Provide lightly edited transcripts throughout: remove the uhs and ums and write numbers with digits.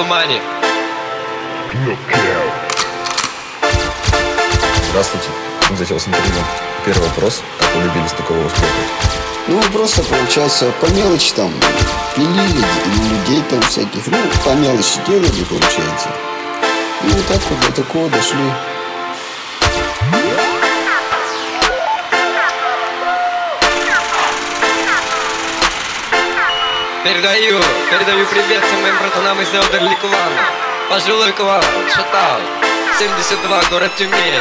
bail money. Здравствуйте, захотелось интервью. Первый вопрос: как вы добились такого успеха? Ну, просто, получается, по мелочи там пилили, людей там всяких, ну, по мелочи делали, получается. И вот так вот до такого дошли. Передаю привет всем моим братанам из Elderly клана. Пожилой клан, шатаут, 72, город Тюмень.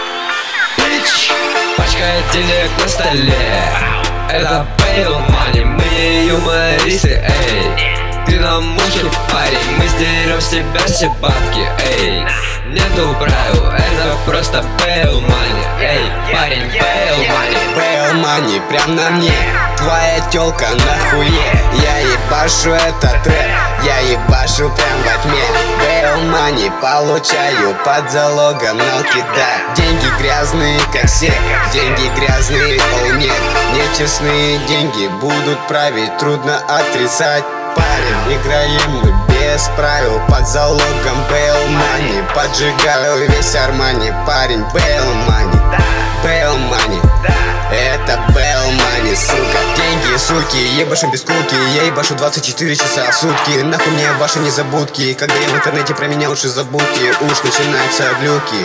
Пачка денег на столе, это bail money, мы юмористы, эй. Ты нам мужик, парень, мы сдерем с тебя все бабки, эй. Нету правил, это просто bail money, эй. Парень, bail money. Bail money, прям на мне. Твоя тёлка нахуе. Я ебашу этот рэп, я ебашу прям во тьме. Bail money получаю под залогом, но кидай. Деньги грязные, как все, деньги грязные, о нет. Нечестные деньги будут править, трудно отрицать. Парень, играем мы без правил, под залогом bail money. Поджигаю весь Армани, парень, bail money. Bail money, это bail money, сука. Деньги, суки, ебашим без скуки. Я ебашу 24 часа в сутки. Нахуй мне ваши незабудки. Когда я в интернете, про меня лучше забудьте. Уж начинаются глюки.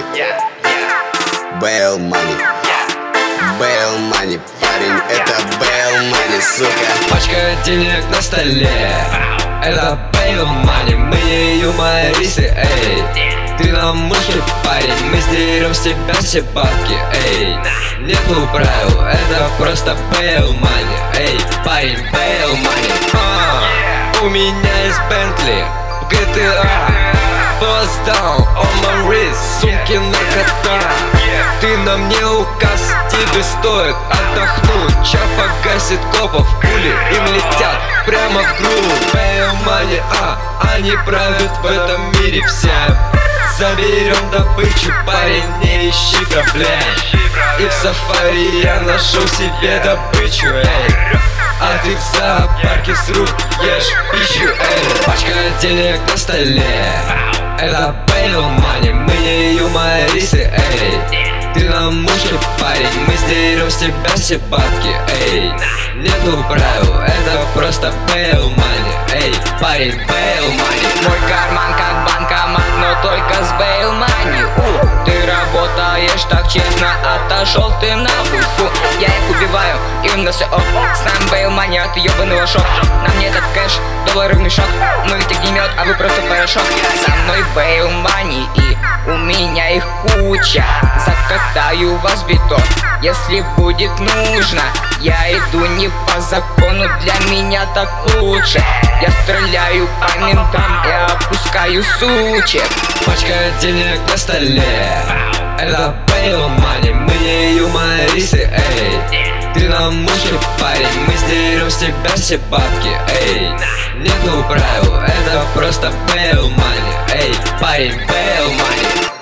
Bail money, bail money, парень, это bail money, сука. Пачка денег на столе, это bail money, мы не юмористы, эй. Ты нам мужик, парень, мы сдерем с тебя все бабки, эй. Нету правил, это просто bail money, эй. Парень, bail money. У меня есть Bentley, GTA, Bust down on my wrist, сумки наркота. Ты нам не указ, тебе стоит отдохнуть. Ча погасит копов, пули им летят прямо в грудь. Bail money, они правят в этом мире всем. Заберем добычу, парень, не ищи проблем. И в сафари я нашел себе добычу, эй. А ты в зоопарке с рук ешь пищу, эй. Пачка денег на столе, это bail money, мы не юмористы, эй. Ты нам мужик, парень, мы сдерем с тебя все бабки, эй. Нету правил, это просто bail money, эй. Парень, bail money. Мой карман как банкомат, но только с bail money. Ты работаешь так честно, отошел ты нахуй, фу. Я их убиваю, им на все ок. С нами bail money, а ты ебаный шок. Нам не этот кэш, доллары в мешок. Мы ведь огнемет, а вы просто порошок. Со мной bail money и у меня их куча. Закатаю вас в бетон, если будет нужно. Я иду не по закону, для меня так лучше. Я стреляю по ментам и опускаю сучек. Пачка денег на столе, это bail money, мы не юмористы, эй. Ты нам мужик, парень, мы сдерем с тебя все бабки, эй. Нету правил, это просто bail money, эй. Парень, bail money.